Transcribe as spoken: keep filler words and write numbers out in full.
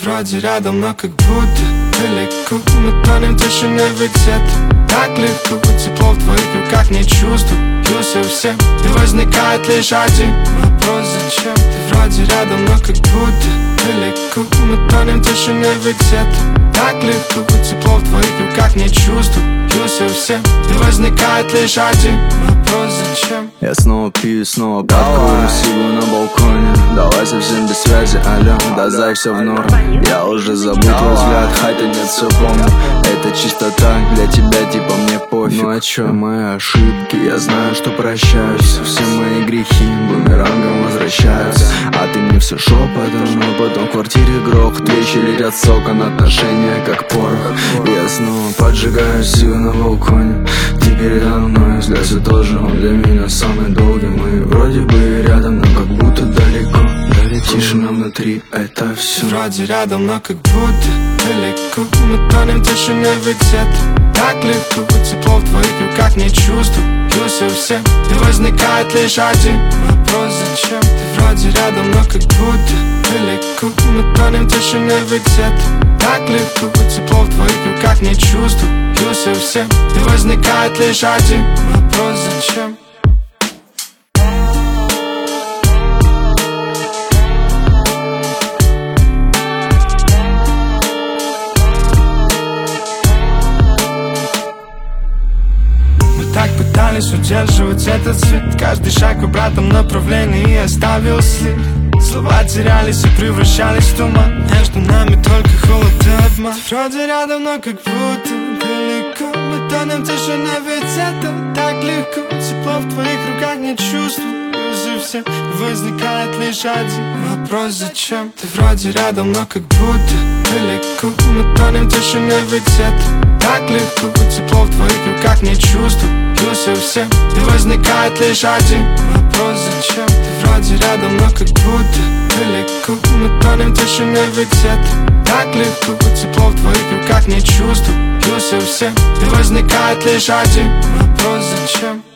вроде рядом, но как будто далеко. Мы тонем в тишине, ведь это так легко. Тепло в твоих руках не чувствую совсем. И возникает лишь один вопрос: зачем? Ты вроде рядом, но как будто далеко. Мы тонем в тишине, ведь это так легко. Тепло в твоих руках не чувствую совсем. И возникает лишь один вопрос: зачем? Я снова пью, снова подкурю сигу на балконе. Давай совсем без связи, алло, да зай, все в норм. Я уже забыл твой взгляд, хотя нет, все помню. Это чисто так, для тебя типа мне пофиг. Ну а чё, мои ошибки, я знаю, что прощаюсь. Все мои грехи бумерангом возвращаются. А ты мне все шепотом, но потом в квартире грохот. Вещи летят с окон, отношения как порох. Я снова поджигаю сигу на балконе. Ты передо мной, взгляд все тоже, он для меня самый долгий. Мы вроде бы рядом, но как будто далеко. Дали тишина внутри, это все. Вроде рядом, но как будто далеко. Мы тонем в тишине, ведь это так легко. Тепло в твоих руках не чувствую совсем. И возникает лишь один вопрос: зачем? Ты вроде рядом, но как будто далеко. Мы тонем в тишине, ведь это так легко. Тепло в твоих руках не чувствую совсем. И возникает лишь один вопрос: зачем? Так пытались удерживать этот свет. Каждый шаг в обратном направлении оставил след. Слова терялись и превращались в туман. Между нами только холод и обман. Вроде рядом, но как будто далеко. Мы тонем в тишине, ведь это так легко. Тепло в твоих руках не чувствую совсем. Возникает лишь один вопрос: зачем? Ты вроде рядом, но как будто далеко. Мы тонем в тишине, ведь это так легко. Тепло в твоих руках не чувствую совсем. И возникает лишь один вопрос: зачем? Ты вроде рядом, но как будто далеко. Мы тонем в тишине, ведь это так легко. Тепло в твоих руках не чувствую совсем. И возникает лишь один вопрос: зачем?